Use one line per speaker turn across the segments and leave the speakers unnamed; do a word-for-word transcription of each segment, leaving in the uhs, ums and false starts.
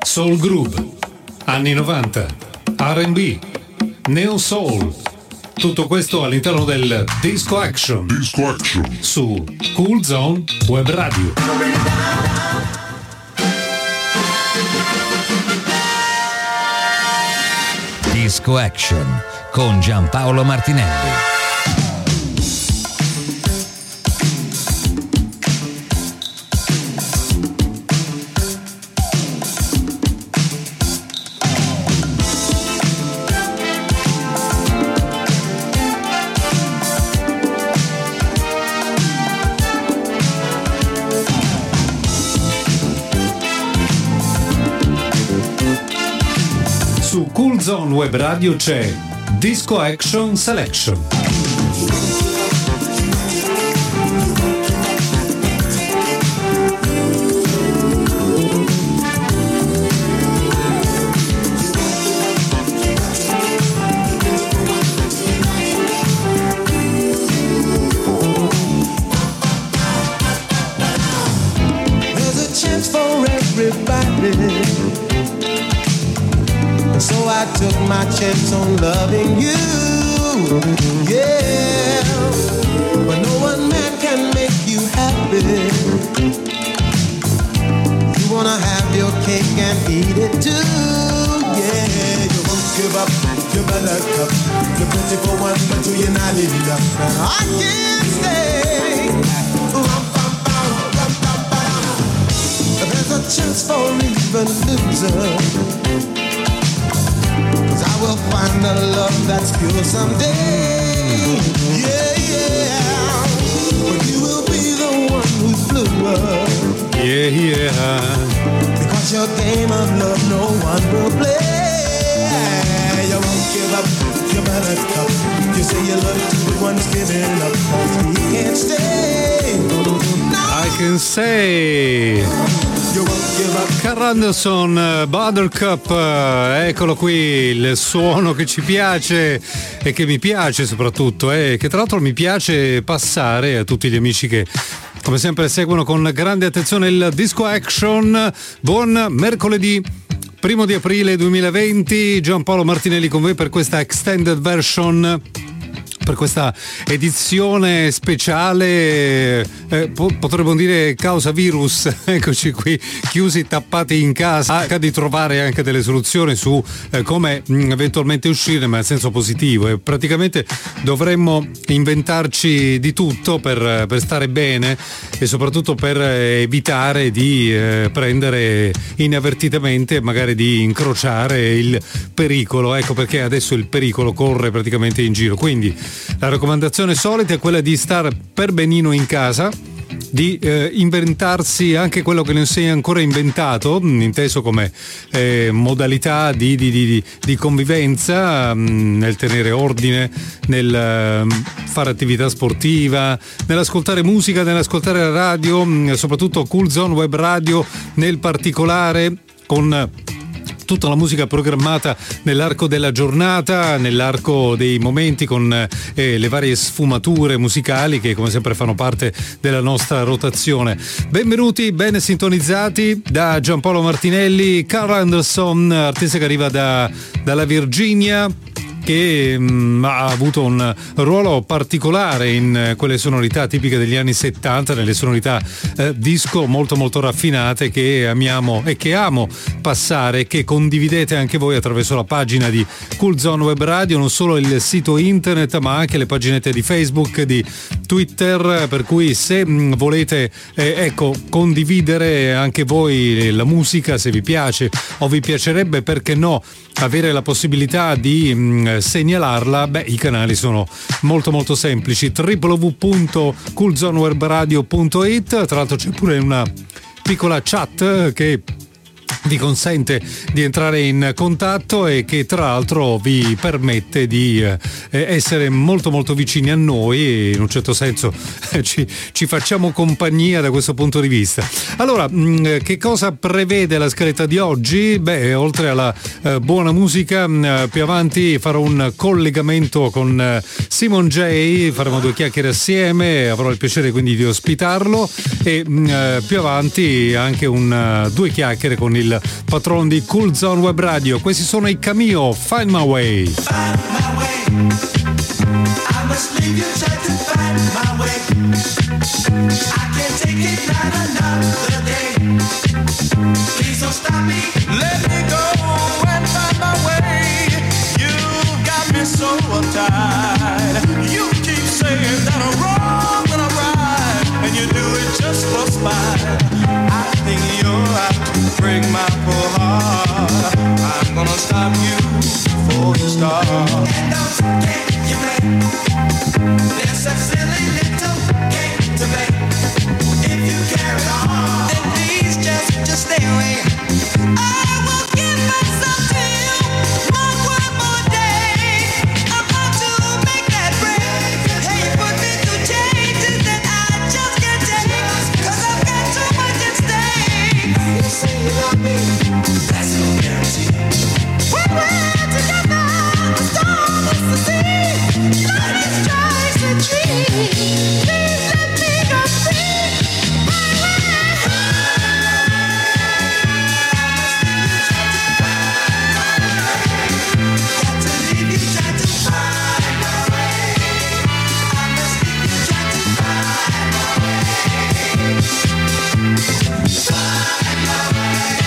Soul Groove, anni novanta, R and B, Neo Soul, tutto questo all'interno del Disco Action,
Disco Action
su Cool Zone Web Radio.
Disco Action con Giampaolo Martinelli.
Su Cool Zone Web Radio c'è Disco Action Selection.
There's a chance for everybody. So I took my chance on loving you, yeah. But no one man can make you happy. You wanna have your cake and eat it too, yeah. You won't give up your buttercup. You're pretty for one, but you're not enough. And I can't stay. There's a chance for even loser. I will find a love that's pure someday. Yeah, yeah. But you will be the one who's bluer.
Yeah, yeah.
Because your game of love no one will play. You won't give up your buttercup. You say you love to the one's giving up. He can't stay. No.
I can say. Carl Anderson, Buttercup, eccolo qui, il suono che ci piace e che mi piace soprattutto, eh, che tra l'altro mi piace passare a tutti gli amici che come sempre seguono con grande attenzione il Disco Action. Buon mercoledì primo di aprile duemilaventi, Giampaolo Martinelli con voi per questa extended version, per questa edizione speciale, eh, po- potremmo dire causa virus. Eccoci qui, chiusi, tappati in casa, cerca di trovare anche delle soluzioni su eh, come mh, eventualmente uscire, ma in senso positivo. E praticamente dovremmo inventarci di tutto per, per stare bene e soprattutto per eh, evitare di eh, prendere inavvertitamente, magari di incrociare il pericolo. Ecco perché adesso il pericolo corre praticamente in giro. Quindi la raccomandazione solita è quella di stare per benino in casa, di eh, inventarsi anche quello che non si è ancora inventato, inteso come eh, modalità di, di, di, di convivenza, mh, nel tenere ordine, nel uh, fare attività sportiva, nell'ascoltare musica, nell'ascoltare la radio, mh, soprattutto Cool Zone Web Radio nel particolare, con tutta la musica programmata nell'arco della giornata, nell'arco dei momenti, con eh, le varie sfumature musicali che come sempre fanno parte della nostra rotazione. Benvenuti, ben sintonizzati da Giampaolo Martinelli. Carl Anderson, artista che arriva da, dalla Virginia, che mh, ha avuto un ruolo particolare in quelle sonorità tipiche degli anni settanta, nelle sonorità eh, disco molto molto raffinate che amiamo e che amo passare, che condividete anche voi attraverso la pagina di Cool Zone Web Radio, non solo il sito internet ma anche le paginette di Facebook, di Twitter, per cui se mh, volete eh, ecco condividere anche voi la musica, se vi piace o vi piacerebbe, perché no, avere la possibilità di mh, segnalarla, beh, i canali sono molto molto semplici: w w w punto cool zone web radio punto i t. Tra l'altro c'è pure una piccola chat che vi consente di entrare in contatto e che tra l'altro vi permette di eh, essere molto molto vicini a noi e in un certo senso eh, ci, ci facciamo compagnia da questo punto di vista. Allora, mh, che cosa prevede la scaletta di oggi? Beh, oltre alla eh, buona musica, mh, più avanti farò un collegamento con eh, Simon J, faremo due chiacchiere assieme, avrò il piacere quindi di ospitarlo, e mh, più avanti anche un, uh, due chiacchiere con il il patron di Cool Zone Web Radio. Questi sono i Cameo, Find My Way.
Find my way. I must leave you, try to find my way. I can't take it not another day. Please don't stop me. Let me go and find my way. You got me so uptight. You keep saying that I'm wrong and I'm right, and you do it just for spite. I think you're out to break my poor heart. I'm gonna stop you before you start. And don't get you play. There's a silly little game to play. If you carry on, then please just just stay away. I will give myself to you, one word more day. I'm about to make that break. Hey, you put me through changes that I just can't take, 'cause I've got too much at stake. You say you love me, that's no guarantee. When we're together, the storm is the sea. Lightning strikes the tree. Please let me go free. Got to leave you, try to find my way. I must leave you, try to find my way. Find my way.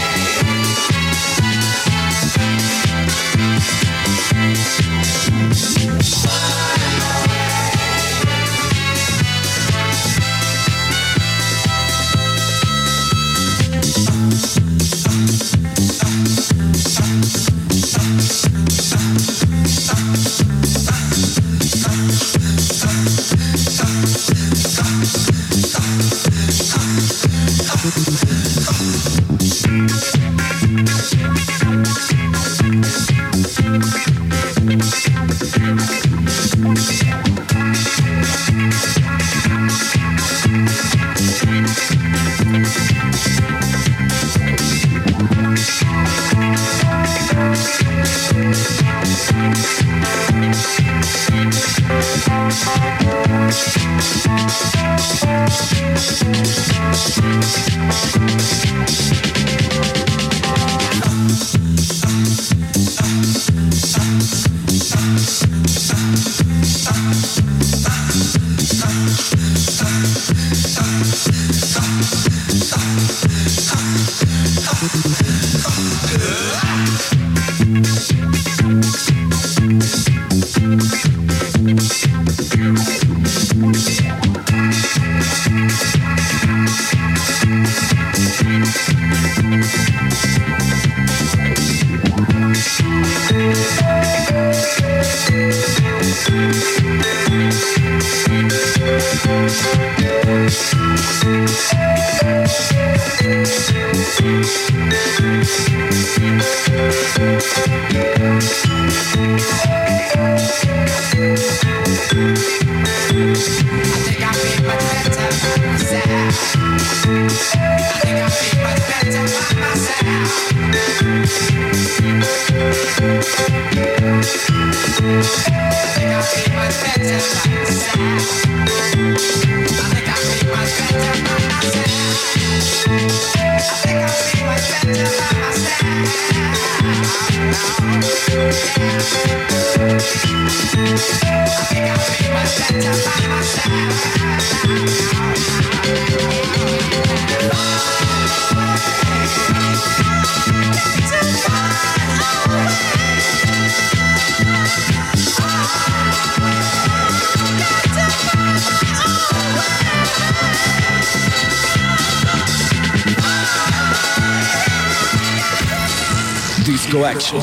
Disco Action.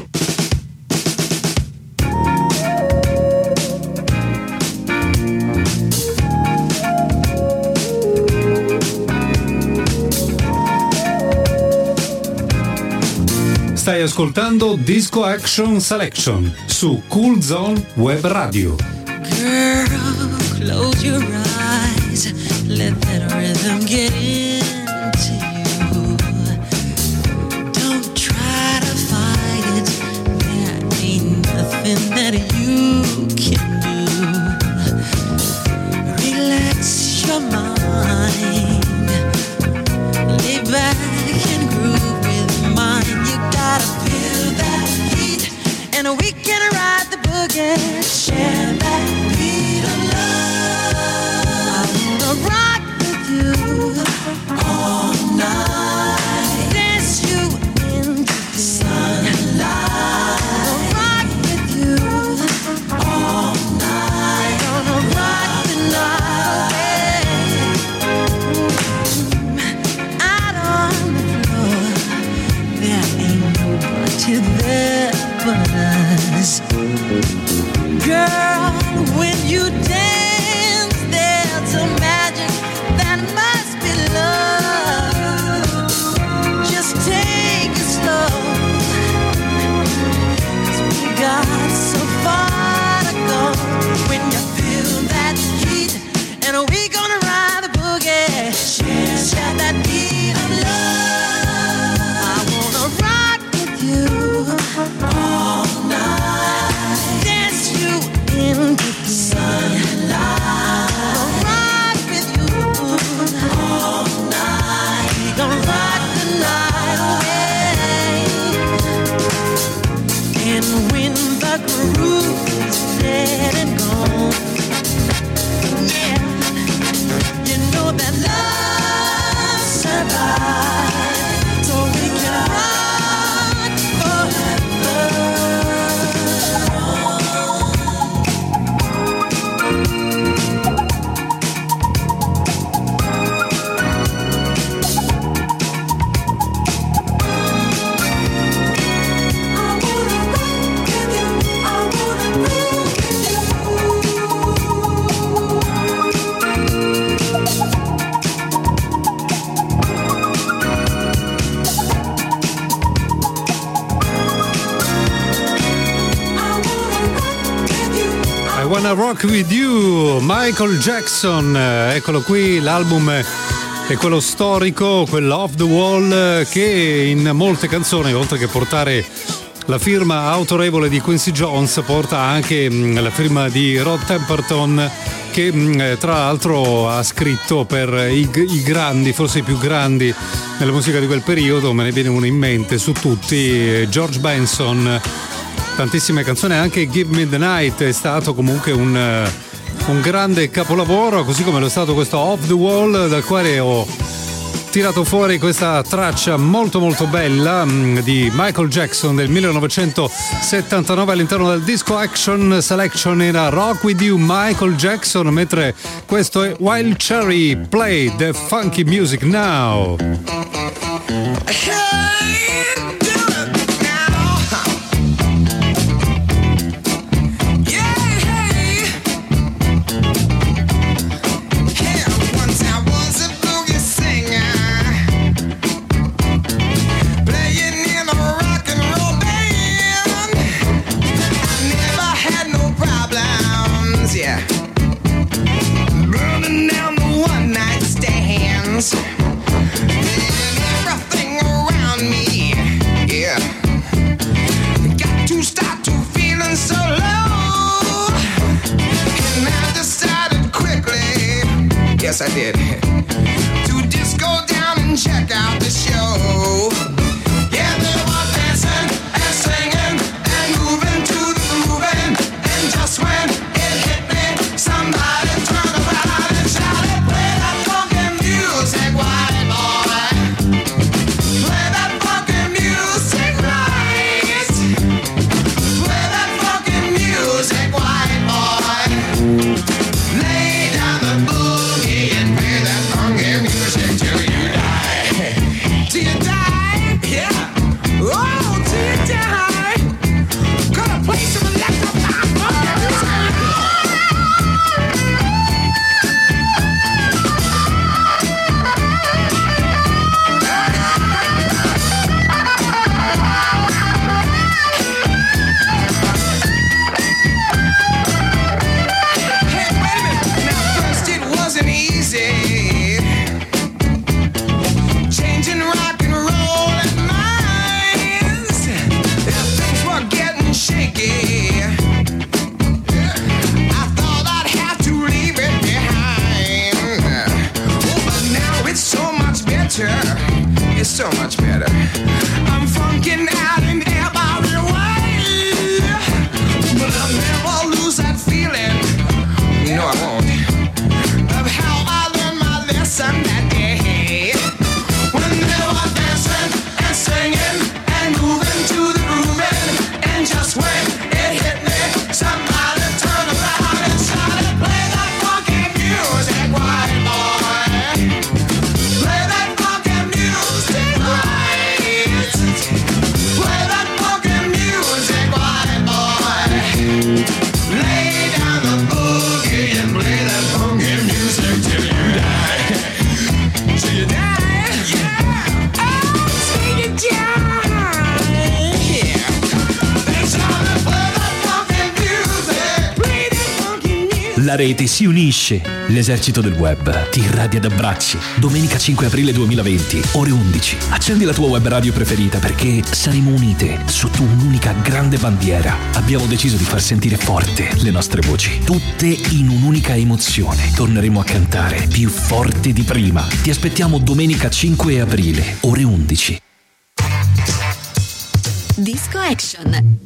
Stai ascoltando Disco Action Selection su Cool Zone Web Radio.
Girl, close your eyes, let that rhythm get into you. Don't try to fight it, there ain't nothing that you can do. Relax your mind, lay back and groove with me.
Wanna Rock With You, Michael Jackson, eccolo qui, l'album è quello storico, quello Off The Wall, che in molte canzoni, oltre che portare la firma autorevole di Quincy Jones, porta anche la firma di Rod Temperton, che tra l'altro ha scritto per i, i grandi, forse i più grandi nella musica di quel periodo. Me ne viene uno in mente su tutti, George Benson, tantissime canzoni, anche Give Me The Night è stato comunque un, un grande capolavoro, così come lo è stato questo Off The Wall, dal quale ho tirato fuori questa traccia molto molto bella di Michael Jackson del millenovecentosettantanove all'interno del Disco Action Selection. Era Rock With You, Michael Jackson, mentre questo è Wild Cherry, Play The Funky Music Now.
Yes, I did. To just go down and check out the show. Yeah, they were dancing and singing and moving to the grooving. And just when it hit me, somebody turned around and shouted, "Play that funky music, white boy. Play that funky music right. Play that funky music, white boy. Lay down the boogie and play that funky music till you die." Till you die, yeah. Oh, till you die. Gonna play some electrified funky music. Hey, wait a minute. Now, first it wasn't easy. Changing rock and roll and minds. Things were getting shaky. I thought I'd have to leave it behind. Oh, but now it's so much better. It's so much better. I'm funking out in every way. But I'll never lose that feeling. No, I won't. Of how I learned my lesson that day. When they were dancing and singing and moving to the grooving. And just when it hit me, somebody turned around and shouted, "Play that funky music, white boy. Play that funky music right. Play that funky music, white boy. Lay down the boogie and play that funky music till you die. Till you die, yeah. Oh, till you die, yeah. They shouted, "Play that funky music. Play that funky music."
La rete si unisce. L'esercito del web ti irradia d'abbracci. Domenica cinque aprile duemilaventi, ore undici. Accendi la tua web radio preferita perché saremo unite sotto un'unica grande bandiera. Abbiamo deciso di far sentire forte le nostre voci, tutte in un'unica emozione. Torneremo a cantare più forte di prima. Ti aspettiamo domenica cinque aprile, ore undici.
Disco Action.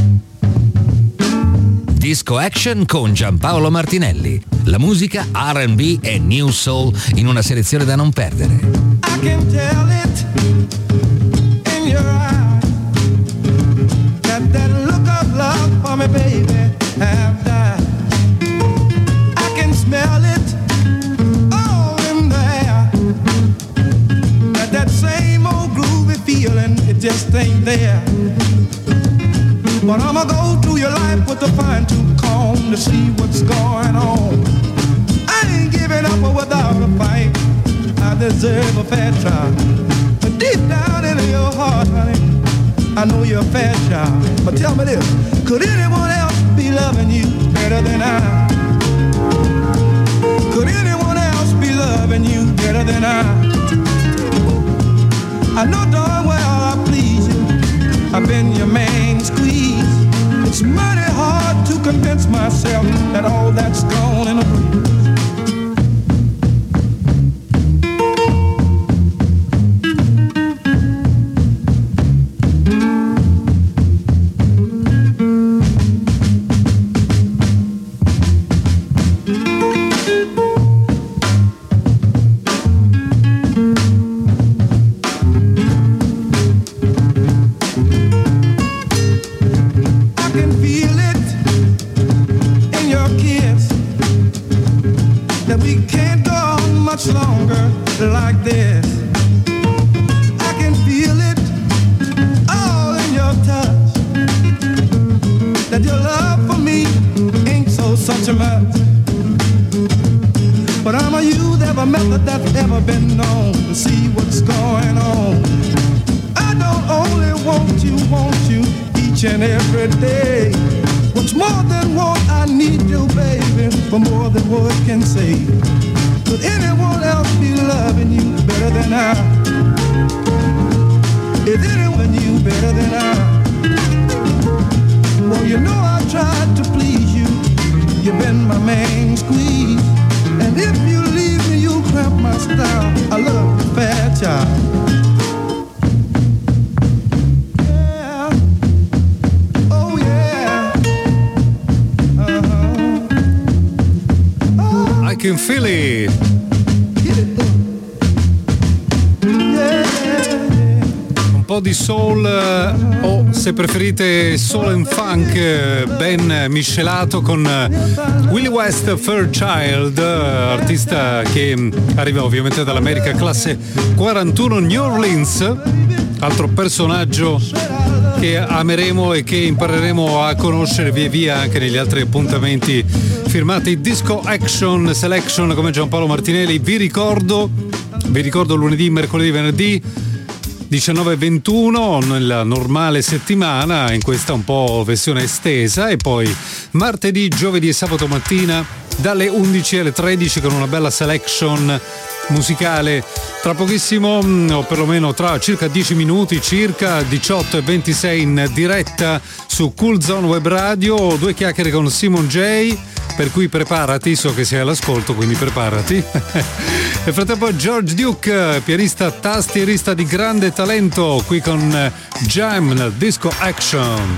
Disco Action con Giampaolo Martinelli. La musica R and B e New Soul in una selezione da non perdere.
I can tell it in your eyes that that look of love for me, baby, have died. I can smell it all in the air. That that same old groovy feeling, it just ain't there. But I'ma go through your life with a fine tooth comb to see what's going on. I ain't giving up without a fight. I deserve a fair trial. But deep down in your heart, honey, I know you're a fair child. But tell me this, could anyone else be be loving you better than I? Could anyone else be loving you better than I? I know darn well I please you. I've been your main squeeze. It's mighty hard to convince myself that all that's gone in a breeze.
Di soul o se preferite soul and funk ben miscelato con Willie West Fairchild, artista che arriva ovviamente dall'America, classe quarantuno, New Orleans, altro personaggio che ameremo e che impareremo a conoscere via via anche negli altri appuntamenti firmati Disco Action Selection come Giampaolo Martinelli. Vi ricordo vi ricordo lunedì, mercoledì, venerdì diciannove e ventuno nella normale settimana, in questa un po' versione estesa, e poi martedì, giovedì e sabato mattina dalle undici alle tredici con una bella selection musicale. Tra pochissimo, o perlomeno tra circa dieci minuti, circa diciotto e ventisei in diretta su Cool Zone Web Radio, due chiacchiere con Simon J, per cui preparati, so che sei all'ascolto, quindi preparati. Nel frattempo George Duke, pianista tastierista di grande talento, qui con Jam nel Disco Action.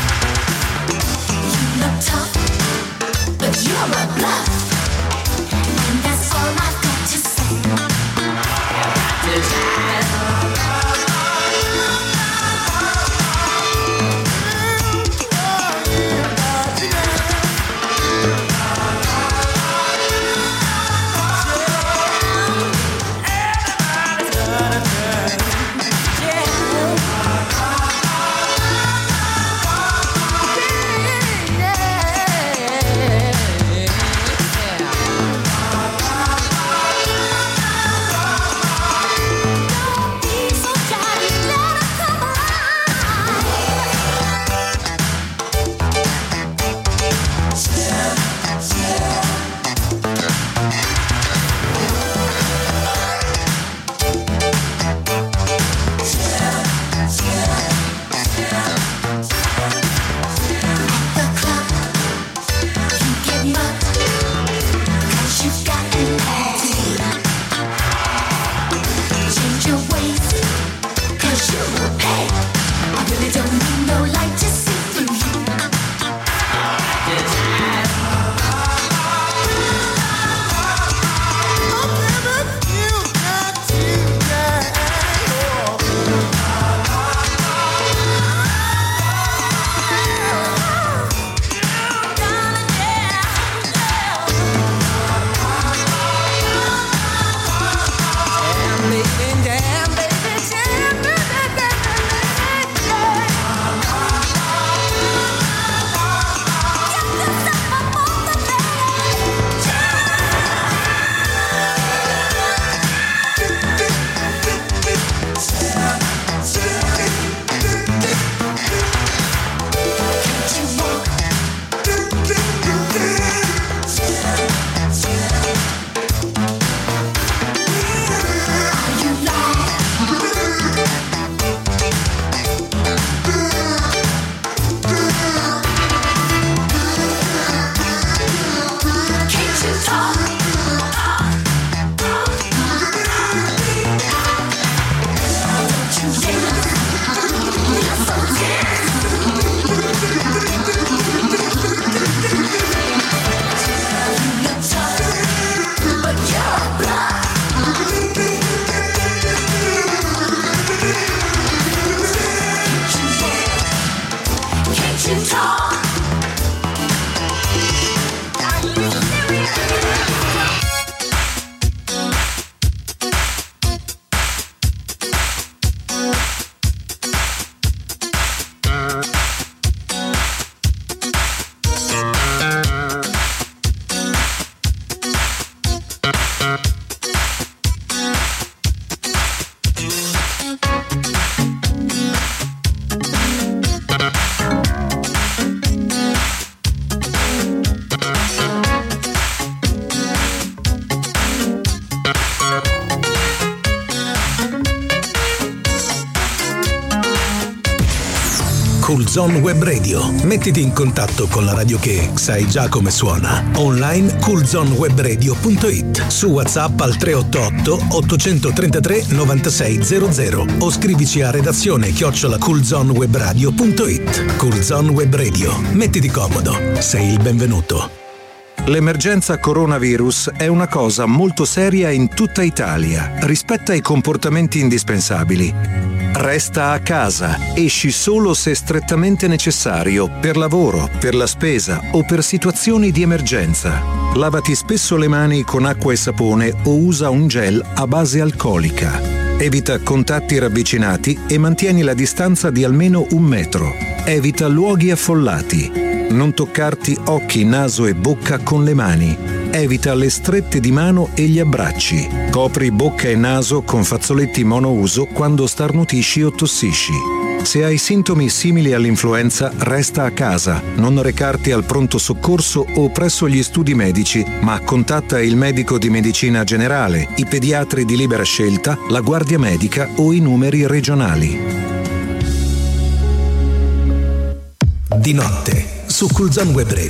You're a bluff.
Zone Web Radio. Mettiti in contatto con la radio che sai già come suona. Online cool zone web radio punto it, su WhatsApp al tre otto otto otto tre tre nove sei zero zero o scrivici a redazione chiocciola cool zone web radio punto it. Cool Zone Web Radio. Mettiti comodo. Sei il benvenuto.
L'emergenza coronavirus è una cosa molto seria in tutta Italia. Rispetta i comportamenti indispensabili. Resta a casa, esci solo se strettamente necessario, per lavoro, per la spesa o per situazioni di emergenza. Lavati spesso le mani con acqua e sapone o usa un gel a base alcolica. Evita contatti ravvicinati e mantieni la distanza di almeno un metro. Evita luoghi affollati. Non toccarti occhi, naso e bocca con le mani. Evita le strette di mano e gli abbracci. Copri bocca e naso con fazzoletti monouso quando starnutisci o tossisci. Se hai sintomi simili all'influenza, resta a casa, non recarti al pronto soccorso o presso gli studi medici, ma contatta il medico di medicina generale, i pediatri di libera scelta, la guardia medica o i numeri regionali.
Di notte su Cool Zone Web Radio.